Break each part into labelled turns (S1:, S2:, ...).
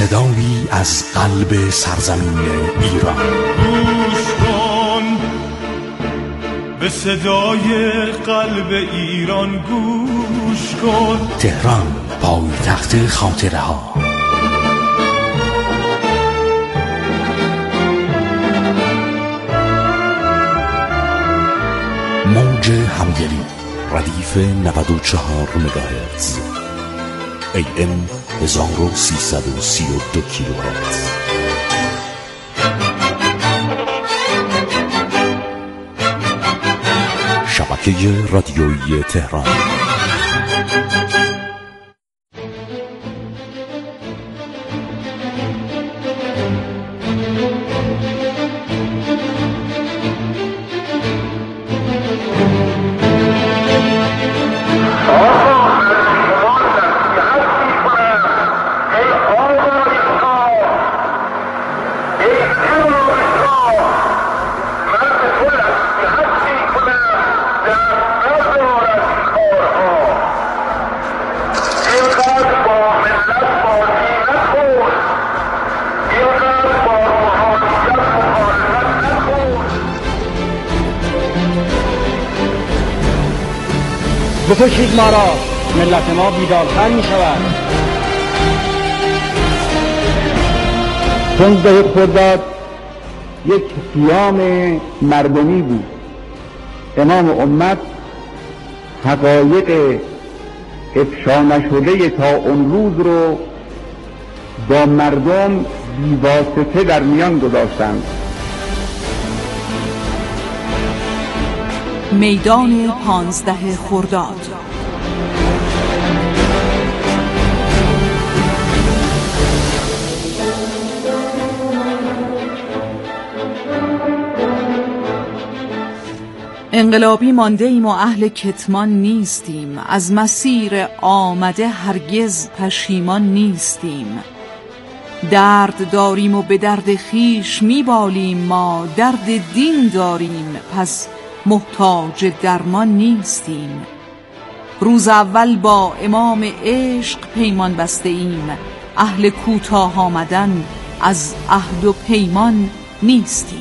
S1: صدایی از قلب سرزمین ایران.
S2: گوش کن به صدای قلب ایران، گوش کن.
S1: تهران، پایتخت خاطره ها. موج همدلی، ردیف 94 مگاهرتز، AM 1332 کیلوهرتز. شبکه رادیویی تهران.
S3: بکشید ما را، ملت ما بیدارتر می شود. 15 خرداد یک قیام مردمی بود. امام امت حقایق افشا نشده تا اون روز رو با مردم بی‌واسطه در میان گذاشتند.
S4: میدان 15 خرداد. انقلابی مانده ایم و اهل کتمان نیستیم، از مسیر آمده هرگز پشیمان نیستیم. درد داریم و به درد خویش میبالیم، ما درد دین داریم پس محتاج درمان نیستیم. روز اول با امام عشق پیمان بسته ایم، اهل کوتاه آمدن از عهد و پیمان نیستیم.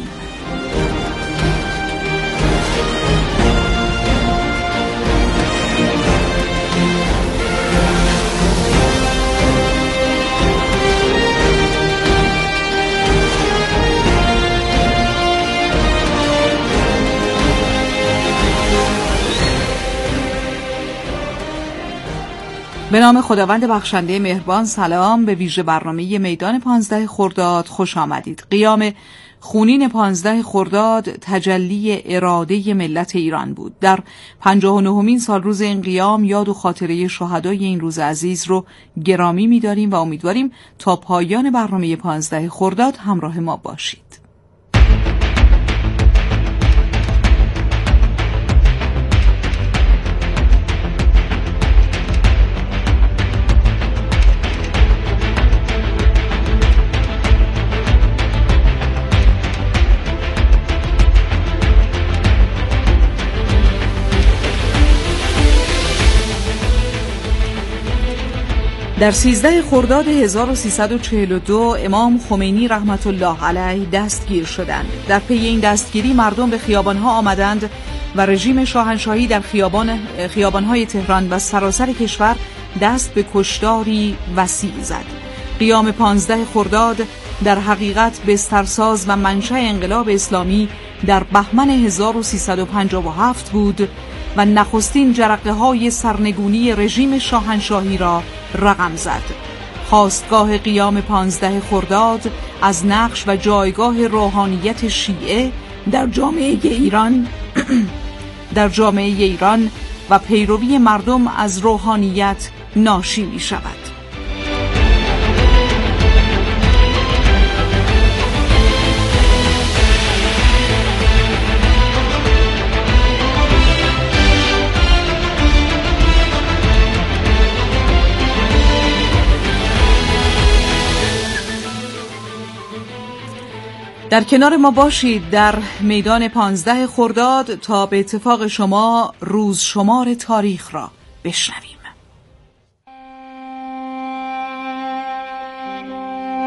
S4: به نام خداوند بخشنده مهربان. سلام، به ویژه برنامه میدان 15 خرداد خوش آمدید. قیام خونین 15 خرداد تجلی اراده ملت ایران بود. در 59مین سال روز این قیام یاد و خاطره شهدای این روز عزیز رو گرامی می‌داریم و امیدواریم تا پایان برنامه 15 خرداد همراه ما باشید. در 13 خرداد 1342 امام خمینی رحمت الله علیه دستگیر شدند. در پی این دستگیری مردم به خیابانها آمدند و رژیم شاهنشاهی در خیابانهای تهران و سراسر کشور دست به کشتاری وسیع زد. قیام 15 خرداد در حقیقت بسترساز و منشأ انقلاب اسلامی در بهمن 1357 بود و نخستین جرقه‌های سرنگونی رژیم شاهنشاهی را رقم زد. خاستگاه قیام 15 خرداد از نقش و جایگاه روحانیت شیعه در جامعه ایران و پیروی مردم از روحانیت ناشی می شود. در کنار ما باشید در میدان 15 خرداد تا به اتفاق شما روز شمار تاریخ را بشنویم.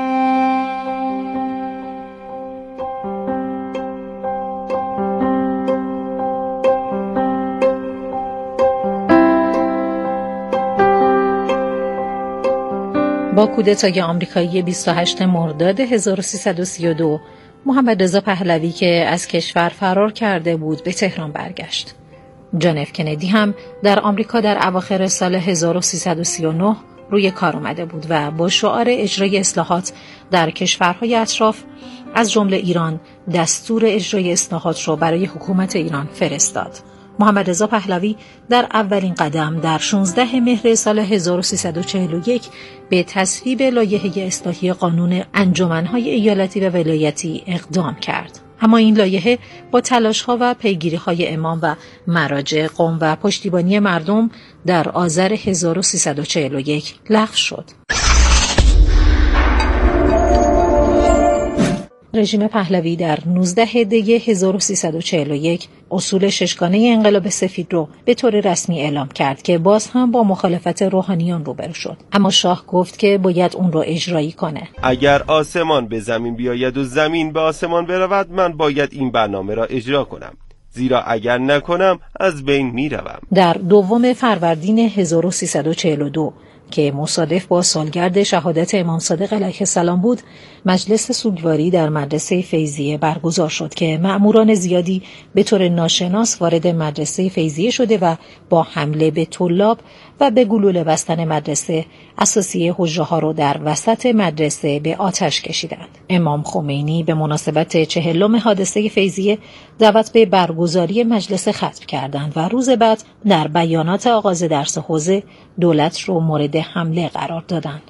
S5: با کودتای آمریکایی 28 مرداد 1332 محمد رضا پهلوی که از کشور فرار کرده بود به تهران برگشت. جان اف کندی هم در آمریکا در اواخر سال 1339 روی کار آمده بود و با شعار اجرای اصلاحات در کشورهای اطراف از جمله ایران دستور اجرای اصلاحات را برای حکومت ایران فرستاد. محمد رضا پهلوی در اولین قدم در 16 مهر سال 1341 به تصویب لایحه اصلاحی قانون انجمنهای ایالتی و ولایتی اقدام کرد. اما این لایحه با تلاش‌ها و پیگیری‌های امام و مراجع قوم و پشتیبانی مردم در آذر 1341 لغو شد. رژیم پهلوی در 19 دی 1341 اصول ششگانه انقلاب سفید رو به طور رسمی اعلام کرد که باز هم با مخالفت روحانیان روبرو شد. اما شاه گفت که باید اون رو اجرایی کنه.
S6: اگر آسمان به زمین بیاید و زمین به آسمان برود، من باید این برنامه را اجرا کنم. زیرا اگر نکنم از بین میروم. در 2 فروردین 1342 که مصادف با سالگرد شهادت امام صادق علیه السلام بود، مجلس سوگواری در مدرسه فیضیه برگزار شد که مأموران زیادی به طور ناشناس وارد مدرسه فیضیه شده و با حمله به طلاب و به گلوله بستن مدرسه اساسیه حجره ها رو در وسط مدرسه به آتش کشیدند. امام خمینی به مناسبت 40 حادثه فیضیه دعوت به برگزاری مجلس ختم کردند و روز بعد در بیانات آغاز درس حوزه دولت رو مورد حمله قرار دادند.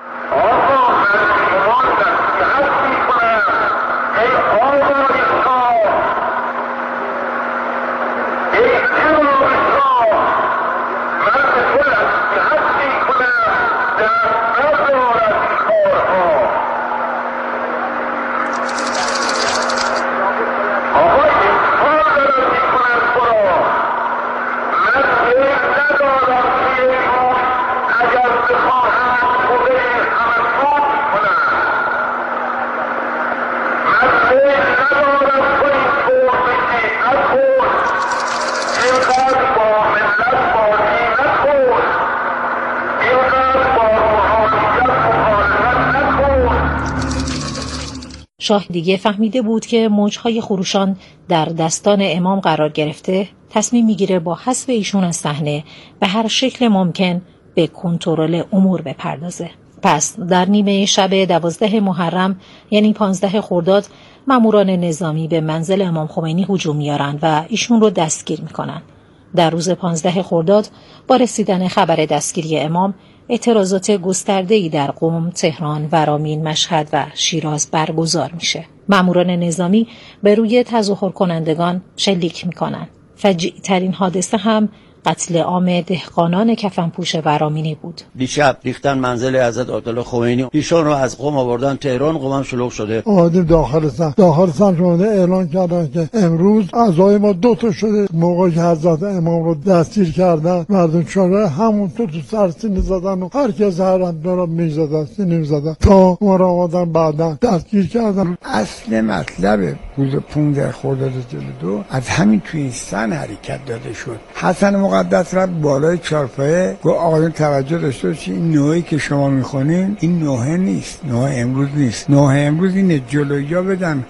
S6: شاه دیگه فهمیده بود که موجهای خروشان در دستان امام قرار گرفته، تصمیم میگیره با حذف ایشون از صحنه به هر شکل ممکن به کنترل امور بپردازه. پس در نیمه شب 12 محرم یعنی 15 خرداد ماموران نظامی به منزل امام خمینی هجوم میارن و ایشون رو دستگیر میکنن. در روز 15 خرداد با رسیدن خبر دستگیری امام، اعتراضات گسترده‌ای در قم، تهران، ورامین، مشهد و شیراز برگزار میشه. ماموران نظامی به روی تظاهر کنندگان شلیک میکنن. فجیع ترین حادثه هم قتل عام دهقانان کفنپوش ورامینی بود.
S7: دیشب ریختن منزل حضرت آیت‌الله خمینی، ایشون رو از قم آوردن تهران، قم هم شلوغ شده.
S8: اومدیم داخل سن شده اعلان کردن که امروز اعضای ما 2 تا شده. موقعی که حضرت امام رو دستگیر کردن، مردم شورای همونطور تو سرسینه زدن و هر کس هر اندارا میزدن سینه میزدن تا ما رو آمدن بعدن دستگیر کردن.
S9: اصل مطلب روز 15 خرداد 42 از همین توی این سن حرکت داده شد. حسن مقدس رفت بالای چارپایه گفت آقایون توجه داشته باشید، این نوعی که شما میخونین این نوع نیست، نوع امروز نیست. نوع امروز اینه جلویا بدن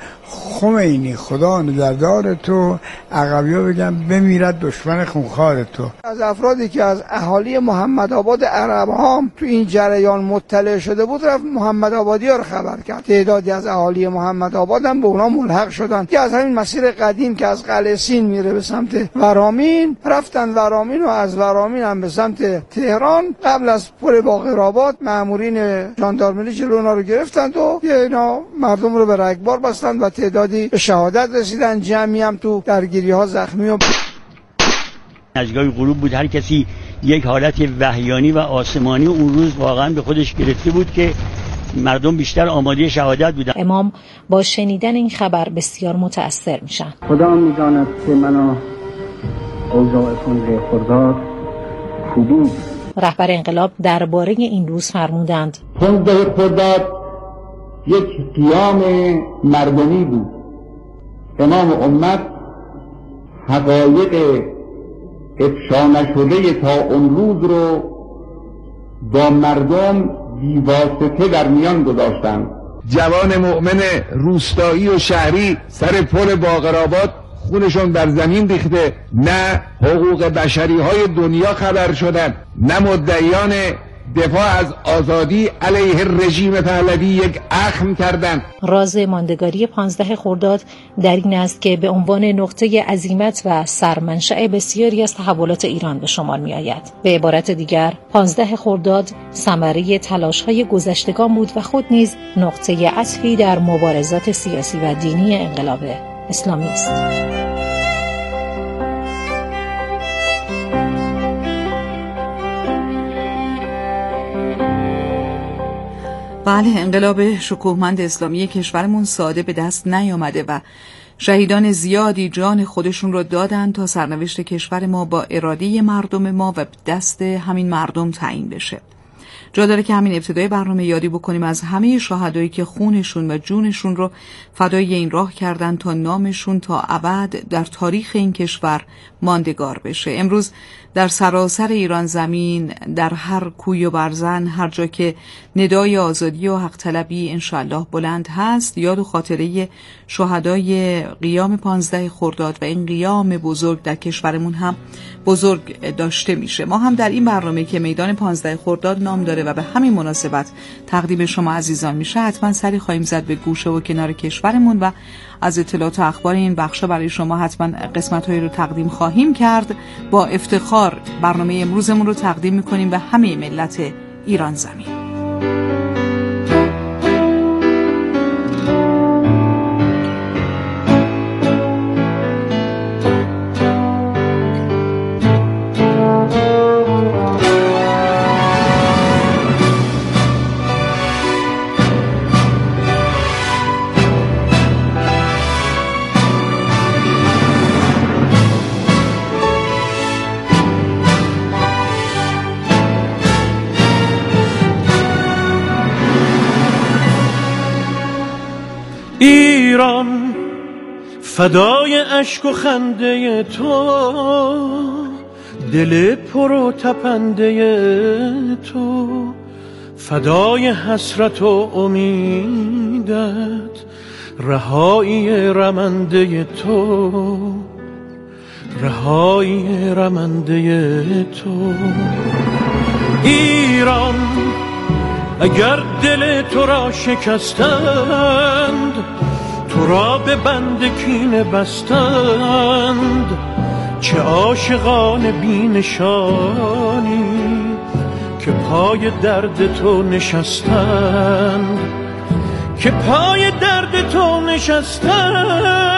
S9: خمینی خدا نگهدار تو، عقبیا بگن بمیرد دشمن خونخوار تو.
S10: از افرادی که از اهالی محمد آباد عرب هم تو این جریان مطلع شده بود رفت محمد آبادی ها رو خبر کرد. تعدادی از اهالی محمد آباد هم به اونا ملحق شدن که از همین مسیر قدیم که از قلعه سین میره به سمت ورامین رفتن ورامین و از ورامین هم به سمت تهران. قبل از پل باقرآباد مامورین ژاندارمری جلو اونا رو گرفتند و اینا مردم رو به رگبار بستند و تعدادی به شهادت رسیدن، جمعی هم تو درگیری ها زخمی و
S11: نزدیکای غروب بود. هر کسی یک حالت وحیانی و آسمانی اون روز واقعا به خودش گرفته بود که مردم بیشتر آماده شهادت بودن.
S5: امام با شنیدن این خبر بسیار متأثر میشن.
S12: خدا میداند که منو اوضاع 15 خرداد خوبی.
S5: رهبر انقلاب درباره این روز فرمودند
S3: 15 خرداد یک قیام مردمی بود. امام امت حقایق افشا نشده تا اون روز رو با مردم بیواسطه در میان گذاشتند.
S13: جوان مؤمن روستایی و شهری سر پل باقرآباد خونشون در زمین ریخته، نه حقوق بشری های دنیا خبر شدن، نه مدعیان دفاع از آزادی علیه رژیم پهلوی یک اخم کردند.
S5: راز ماندگاری 15 خرداد در این است که به عنوان نقطه عزیمت و سرمنشأ بسیاری از تحولات ایران به شمار می آید. به عبارت دیگر 15 خرداد ثمره تلاش‌های گذشتگان بود و خود نیز نقطه عطفی در مبارزات سیاسی و دینی انقلاب اسلامی است.
S4: بله، انقلاب شکوهمند اسلامی کشورمون ساده به دست نیامده و شهیدان زیادی جان خودشون رو دادن تا سرنوشت کشور ما با اراده مردم ما و دست همین مردم تعیین بشه. جا داره که همین ابتدای برنامه یادی بکنیم از همه شهدایی که خونشون و جونشون رو فدای این راه کردن تا نامشون تا ابد در تاریخ این کشور ماندگار بشه. امروز در سراسر ایران زمین، در هر کوی و برزن، هر جا که ندای آزادی و حق طلبی انشاءالله بلند هست، یاد و خاطره شهدای قیام 15 خرداد و این قیام بزرگ در کشورمون هم بزرگ داشته میشه. ما هم در این برنامه که میدان 15 خرداد نام داره و به همین مناسبت تقدیم شما عزیزان میشه، حتما سری خواهیم زد به گوشه و کنار کشورمون و از اطلاعات و اخبار این بخشا برای شما حتما قسمت‌هایی رو تقدیم خواهیم کرد. با افتخار برنامه امروزمون رو تقدیم میکنیم به همه ملت ایران زمین.
S2: ایران فدای اشک و خنده تو، دل پر و تپنده تو، فدای حسرت و امیدت، رهایی رمنده تو، رهایی رمنده تو. ایران اگر دل تو را شکستند، تو را به بند کینه بستند، چه عاشقان بی نشانی که پای درد تو نشستند، که پای درد تو نشستند.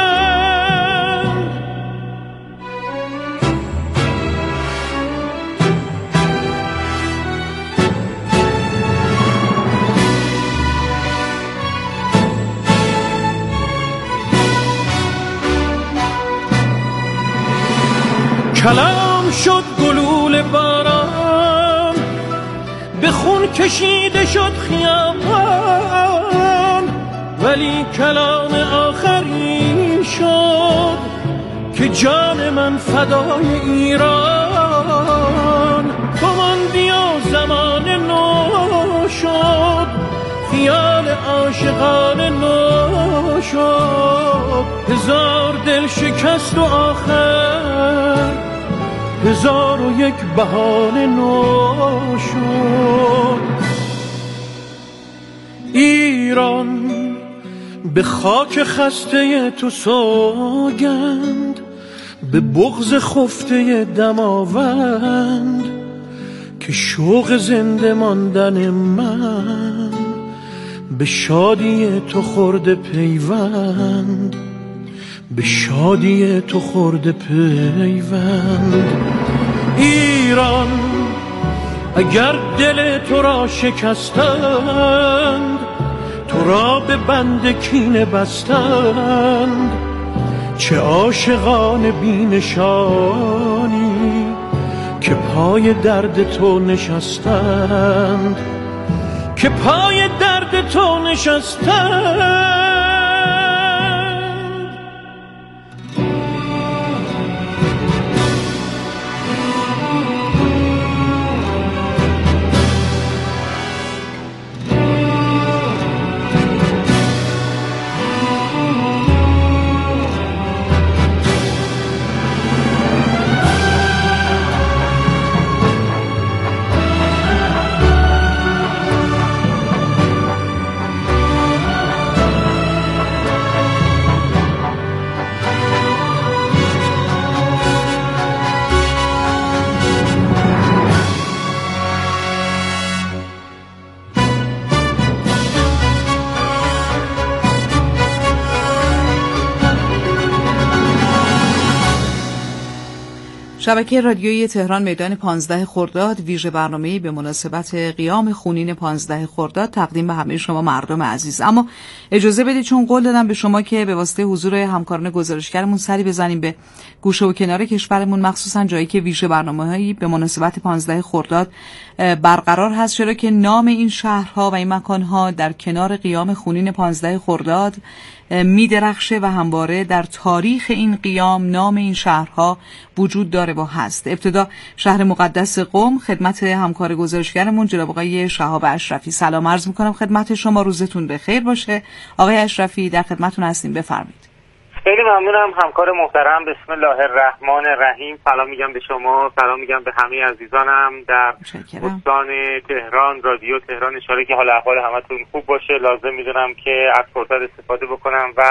S2: کلام شد گلول باران، به خون کشیده شد خیابان، ولی کلام آخری شد که جان من فدای ایران. تو ماندی و زمان نو شد، خیال عاشقان نو شد، هزار دل شکست و آخر 1001 بهانه نو شد. ایران به خاک خسته تو سوگند، به بغض خفته دماوند، که شوق زنده ماندن من به شادی تو خورده پیوند، به شادی تو خورده پیوند. ایران اگر دل تو را شکستند، تو را به بند کینه بستند، چه عاشقان بی نشانی که پای درد تو نشستند، که پای درد تو نشستند.
S4: شبکه رادیویی تهران میدان 15 خرداد ویژه برنامه‌ای به مناسبت قیام خونین 15 خرداد تقدیم به همه شما مردم عزیز. اما اجازه بدید چون قول دادم به شما که به واسطه حضور همکاران گزارشگرمون سری بزنیم به گوشه و کنار کشورمون، مخصوصا جایی که ویژه برنامه‌هایی به مناسبت 15 خرداد برقرار هست، چرا که نام این شهرها و این مکانها در کنار قیام خونین 15 خرداد می درخشه و همواره در تاریخ این قیام نام این شهرها وجود داره و هست. ابتدا شهر مقدس قم، خدمت همکار گزارشگرمون جناب آقای شهاب اشرفی. سلام عرض میکنم خدمت شما، روزتون بخیر باشه. آقای اشرفی در خدمتتون هستیم، بفرمایید.
S14: خیلی ممنونم همکار محترم. بسم الله الرحمن الرحیم. سلام میگم به شما، سلام میگم به همه عزیزانم در استان تهران، رادیو تهران. اشاره که حال احوال همتون خوب باشه. لازم میدونم که از فرصت استفاده بکنم و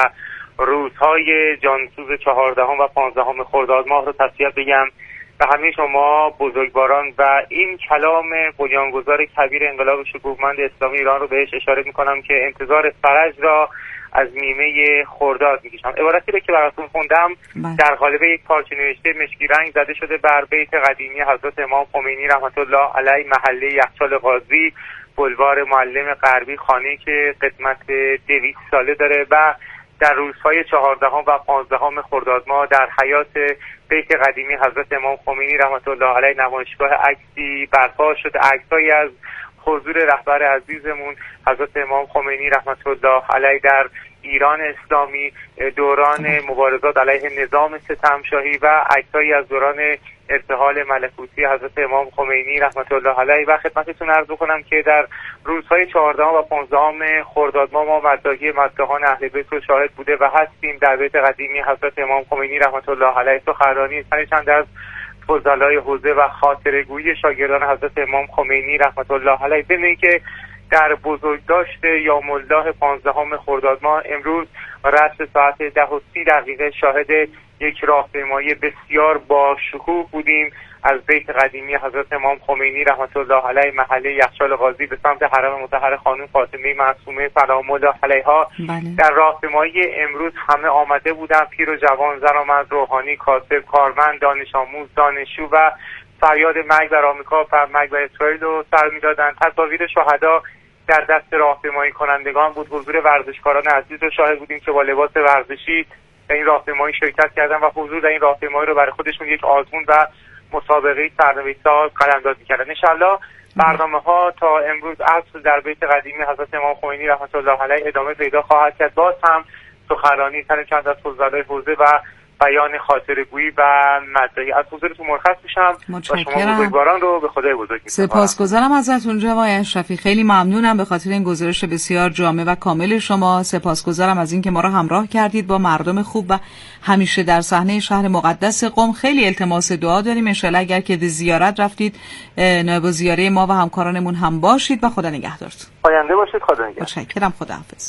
S14: روزهای جانسوز 14 و 15 خرداد ماه رو تسلیت بگم به همه شما بزرگواران و این کلام بنیانگذار کبیر انقلاب شکوهمند اسلامی ایران رو بهش اشاره میکنم که انتظار فرج را از نیمه خرداد میکشم. عبارتی رو که براتون خوندم در قالب یک پارچه نوشته مشکی رنگ زده شده بر بیت قدیمی حضرت امام خمینی رحمت الله علیه، محله یخچال قاضی، بلوار معلم غربی، خانه‌ای که قدمت 200 ساله داره و در روزهای 14 و 15 خرداد ماه در حیات بیت قدیمی حضرت امام خمینی رحمت الله علیه نمایشگاه عکسی برپا شده. عکسایی از حضور رهبر عزیزمون حضرت امام خمینی رحمت الله علیه در ایران اسلامی دوران مبارزات علیه نظام ستمشاهی و عکسایی از دوران ارتحال ملکوتی حضرت امام خمینی رحمت الله علیه. و خدمتتون عرض بکنم که در روزهای 14 و 15 خرداد ما مداحی مداحان اهل بیت رو شاهد بوده و هستیم. در بیت قدیمی حضرت امام خمینی رحمت الله علیه سخنرانی چند از فضلای حوزه و خاطره‌گویی شاگردان حضرت امام خمینی رحمت الله علیه. ببینید که در بزرگداشت یوم الله 15 خرداد ماه امروز رأس ساعت 10:30 شاهد یک راهپیمایی بسیار با شکوه بودیم از بیت قدیمی حضرت امام خمینی رحمت الله علیه محله یخچال قاضی به سمت حرم مطهر خانم فاطمه معصومه سلام الله علیها. در راهپیمایی امروز همه آمده بودن، پیر و جوان، زن و مرد، روحانی، کاسب، کارمند، دانش آموز، دانشجو و فریاد مرگ بر آمریکا، مرگ بر اسرائیل رو سر می‌دادند. تصاویر شهدا در دست راهپیمایی کنندگان بود. حضور ورزشکاران عزیز رو شاهد بودیم که با لباس ورزشی در این راهپیمایی شرکت کردن و حضور در این راهپیمایی رو برای خودشون یک آزمون و مسابقه سرنوشت‌ساز قلمداد می‌کردن. ان شاءالله برنامه‌ها تا امروز عصر در بیت قدیمی حضرت امام خمینی رحمت الله علیه ادامه پیدا خواهد کرد. باز هم سخنرانی چند از فضلای حوزه و بیان خاطره‌گویی و مدعی. از حضورتون مرخص میشم و شما بزرگواران رو به خدای بزرگ می‌سپارم.
S4: سپاسگزارم ازتون جناب اشرفی، خیلی ممنونم به خاطر این گزارش بسیار جامع و کامل شما. سپاسگزارم از اینکه ما را همراه کردید با مردم خوب و همیشه در صحنه شهر مقدس قم. خیلی التماس دعا داریم، ان شاءالله اگر که به زیارت رفتید نایب الزیاره ما و همکارانمون هم باشید و خدا نگهدارتون.
S14: پاینده باشید. خدا نگهدار.
S4: متشکرم. خداحافظ.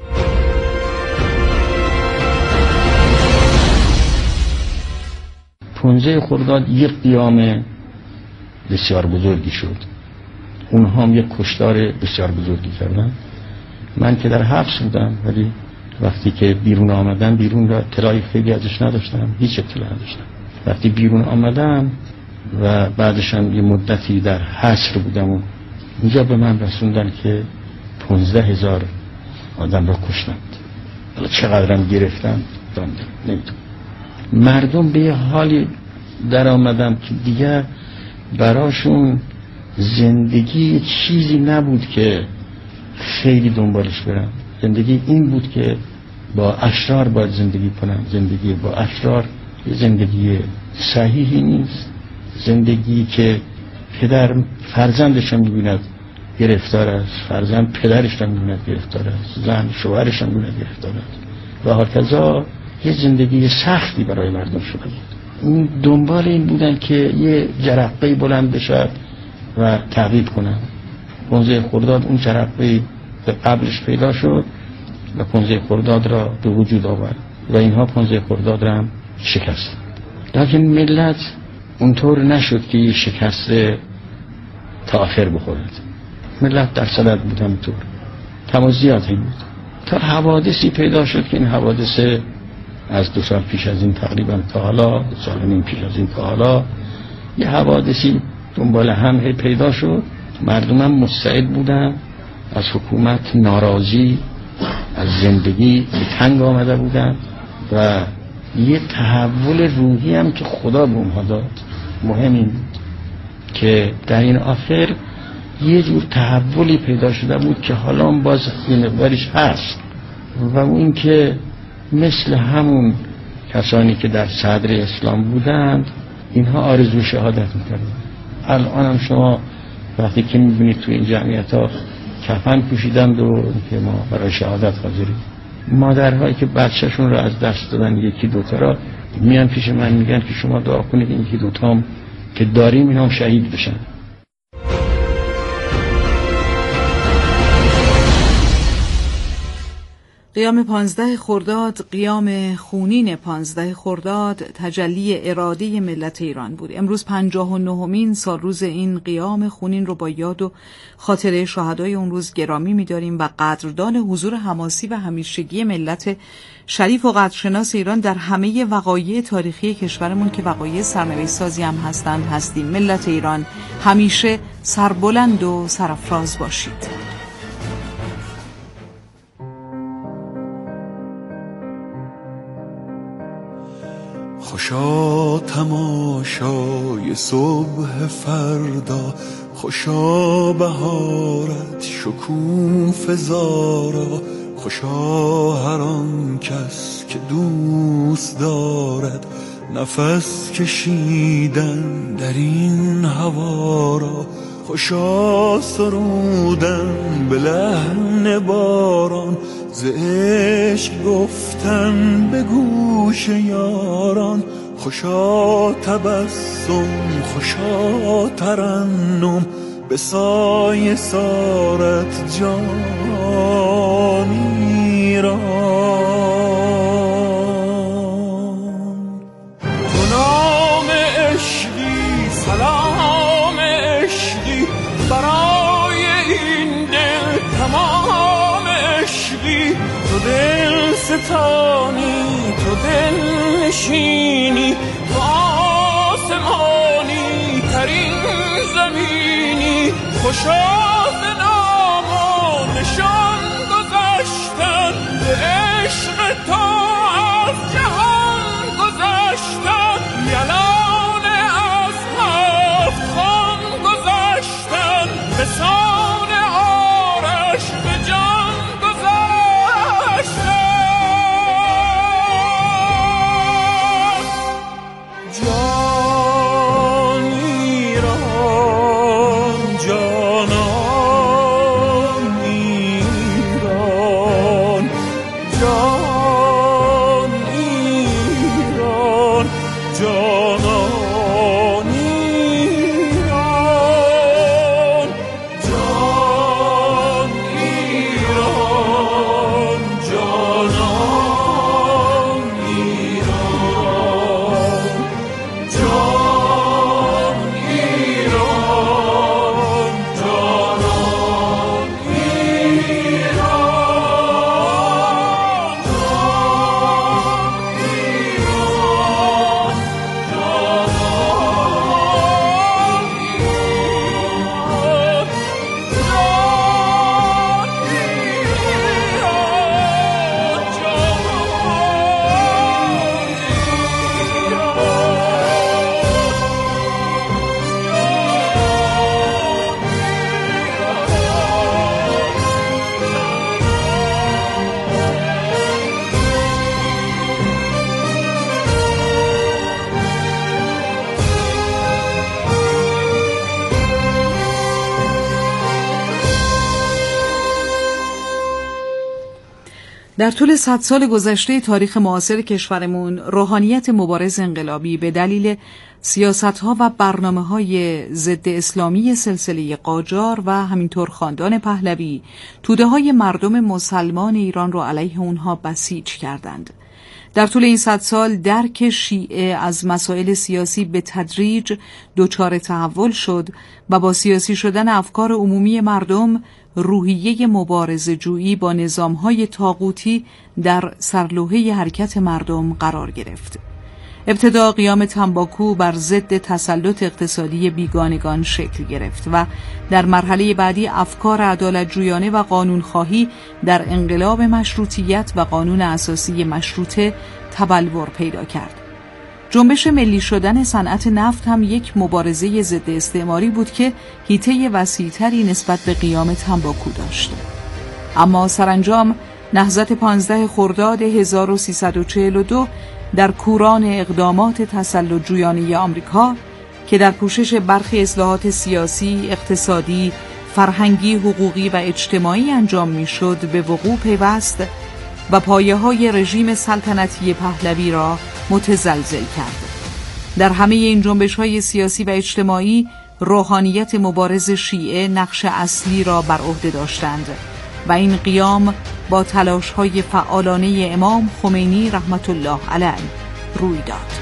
S15: 15 خرداد یک قیام بسیار بزرگی شد. اونها هم یک کشتار بسیار بزرگی کردن. من که در حبس بودم ولی وقتی که بیرون آمدم، بیرون را اطلاعی خیلی ازش نداشتم، هیچ اطلاعی نداشتم. وقتی بیرون آمدم و بعدش هم یه مدتی در حصر بودم و اینجا به من رسوندن که 15,000 آدم را کشتند. حالا چقدرم گرفتن نمیدونم. مردم به یه حالی در آمدم که دیگر براشون زندگی چیزی نبود که خیلی دنبالش برم. زندگی این بود که با اشرار باید زندگی کنم. زندگی با اشرار زندگی صحیحی نیست. زندگی که پدر فرزندش هم می‌بیند گرفتار است، فرزند پدرش هم می‌بیند گرفتار است، زن شوهرش هم می‌بیند گرفتار است و هرکذا یه زندگی سختی برای مردم شده بود. این دنبال این بودن که یه جرقه بلند بشد و تعقیب کنن. 15 خرداد اون جرقه به قبلش پیدا شد و 15 خرداد را به وجود آورد و اینها 15 خرداد را هم شکست. لیکن ملت اونطور نشد که یه شکسته تا آخر بخورد. ملت در صدد بود همینطور. تمازیات این بود تا حوادثی پیدا شد که این حوادث از 2 سال پیش از این تقریبا تا حالا، 2 سال و نیم پیش از این تا حالا، یه حوادثی دنبال هم پیدا شد. مردمم مستعد بودن، از حکومت ناراضی، از زندگی به تنگ آمده بودن و یه تحول روحی هم که خدا به اونها داد. مهم این بود که در این آخر یه جور تحولی پیدا شده بود که حالا باز این مقدارش هست و اون که مثل همون کسانی که در صدر اسلام بودند اینها آرزو شهادت میکردن. الان هم شما وقتی که میبینید تو این جمعیت ها کفن پوشیدند و که ما برای شهادت حاضریم، مادرهایی که بچهشون رو از دست دادن 1-2 تا را میان پیش من میگن که شما دعا کنید این 1-2 تا هم که داریم اینا هم شهید بشن.
S4: قیام 15 خرداد، قیام خونین 15 خرداد تجلی اراده ملت ایران بود. امروز 59مین سالروز این قیام خونین رو با یاد و خاطره شهدای اون روز گرامی می‌داریم و قدردان حضور حماسی و همیشگی ملت شریف و قدرشناس ایران در همه وقایع تاریخی کشورمون که وقایع سرنوشت سازی هم هستیم. ملت ایران همیشه سربلند و سرافراز باشید.
S2: خوشا تماشای صبح فردا، خوشا بهارت شکوفه زارا، خوشا هر آن کس که دوست دارد نفس کشیدن در این هوا را، خوشا سرودن به لحن باران، ز عشق گفتن به گوش یاران، خوشا تبسم خوشا ترنم به سایه سارت جانی را. تو نام عشقی سلام عشقی برای این دل تمام عشقی، تو دل ستانی تو دل نشینی تو آسمانی ترین زمینی، خوشا ز نام و نشان گذشتن به عشق تو از جهان گذشتن، یلان از 7 خان گذشتن به سان آرش به جان گذشتن. جان ایران جانان ایران، جان ایران جانان ایران، جان ایران جانان ایران، جان ایران جانان
S4: در طول 100 سال گذشته تاریخ معاصر کشورمون، روحانیت مبارز انقلابی به دلیل سیاست‌ها و برنامه‌های ضد اسلامی سلسله قاجار و همینطور خاندان پهلوی، توده‌های مردم مسلمان ایران را علیه اونها بسیج کردند. در طول این 100 سال درک شیعه از مسائل سیاسی به تدریج دچار تحول شد و با سیاسی شدن افکار عمومی مردم، روحیه مبارزه‌جویی با نظام‌های طاغوتی در سرلوحه حرکت مردم قرار گرفت. ابتدا قیام تنباکو بر ضد تسلط اقتصادی بیگانگان شکل گرفت و در مرحله بعدی افکار عدالت‌جویانه و قانونخواهی در انقلاب مشروطیت و قانون اساسی مشروطه تبلور پیدا کرد. جنبش ملی شدن صنعت نفت هم یک مبارزه ضد استعماری بود که حیطه وسیع‌تری نسبت به قیام تنباکو داشت. اما سرانجام نهضت 15 خرداد 1342 در کوران اقدامات تسلط جویانه آمریکا که در پوشش برخی اصلاحات سیاسی، اقتصادی، فرهنگی، حقوقی و اجتماعی انجام میشد به وقوع پیوست و پایه‌های رژیم سلطنتی پهلوی را متزلزل کرد. در همه این جنبش‌های سیاسی و اجتماعی روحانیت مبارز شیعه نقش اصلی را بر عهده داشتند و این قیام با تلاش‌های فعالانه امام خمینی رحمت الله علیه روی داد.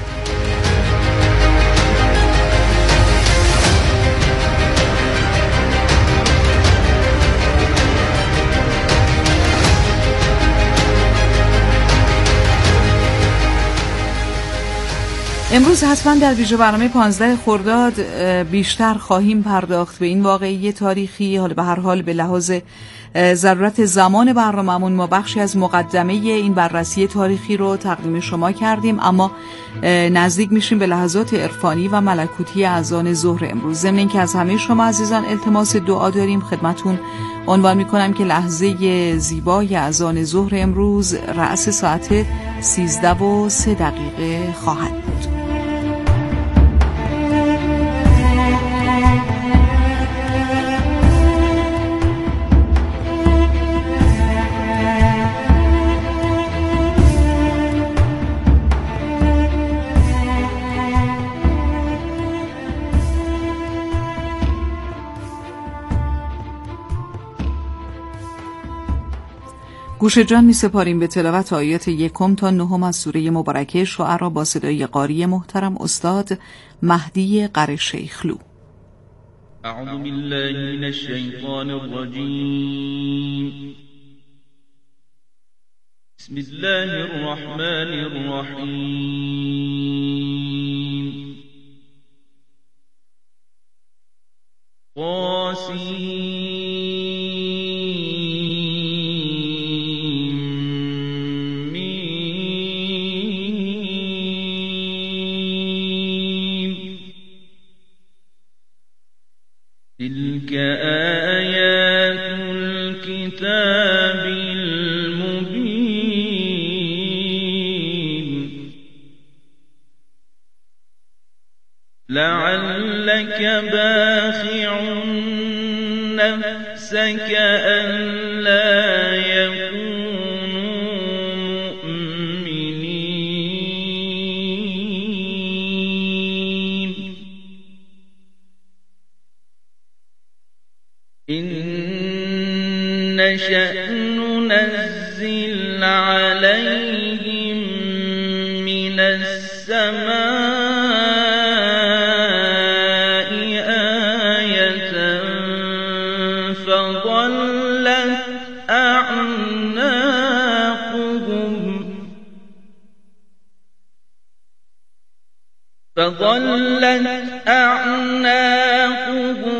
S4: امروز حتما در ویژه برنامه 15 خرداد بیشتر خواهیم پرداخت به این واقعه تاریخی. حالا به هر حال به لحاظ ضرورت زمان برنامه‌مون ما بخشی از مقدمه این بررسی تاریخی رو تقدیم شما کردیم، اما نزدیک میشیم به لحظات عرفانی و ملکوتی اذان ظهر امروز. ضمن اینکه از همه شما عزیزان التماس دعا داریم، خدمتون عنوان میکنم که لحظه زیبای اذان ظهر امروز رأس ساعت 13:03 خواهد بود. گوش جان می سپاریم به تلاوت آیات 1 تا 9 از سوره مبارکه شعرا با صدای قاری محترم استاد مهدی قره‌شیخلو.
S2: اعوذ بالله من الشیطان الرجیم. بسم الله الرحمن الرحیم. تلك آيات الكتاب المبين لعلك باخع نفسك ألا يكونوا مؤمنين إن نشأ ننزل عليهم من السماء آية فظلت أعناقهم